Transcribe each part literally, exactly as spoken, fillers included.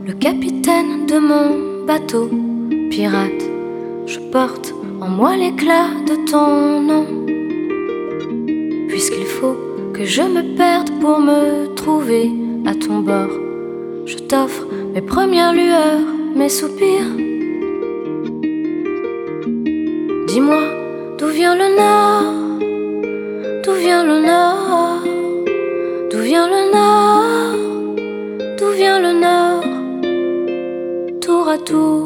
le capitaine de mon bateau pirate. Je porte en moi l'éclat de ton nom, puisqu'il faut que je me perde pour me trouver à ton bord. Je t'offre mes premières lueurs, mes soupirs. Dis-moi d'où vient le nord, d'où vient le nord, d'où vient le nord, d'où vient le nord, tour à tour.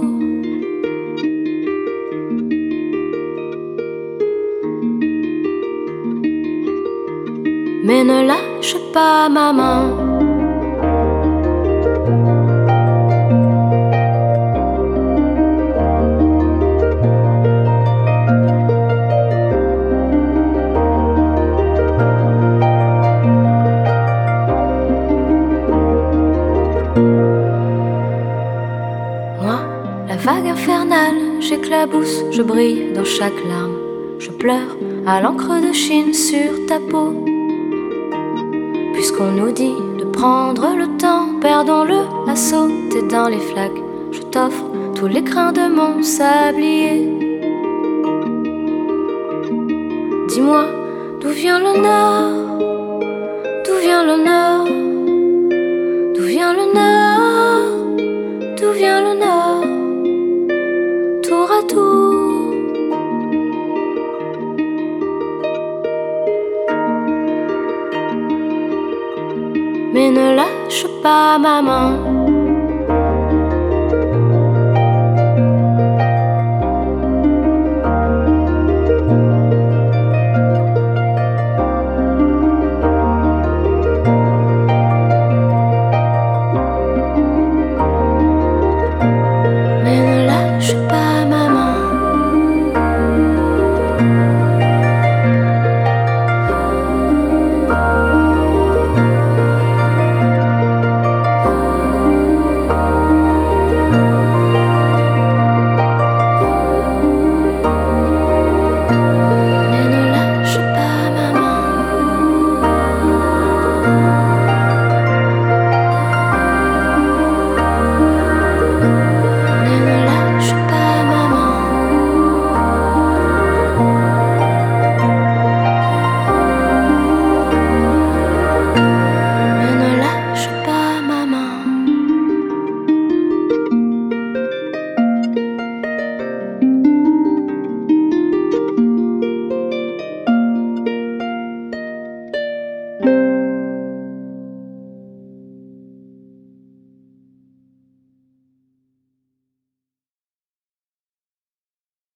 Mais ne lâche pas ma main. Moi, la vague infernale, j'éclabousse, je brille dans chaque larme. Je pleure à l'encre de Chine sur ta peau. Puisqu'on nous dit de prendre le temps, perdons-le à sauter dans les flaques. Je t'offre tous les crins de mon sablier. Dis-moi d'où vient le nord, d'où vient le nord, d'où vient le nord, d'où vient le nord, tour à tour. Mais ne lâche pas ma main.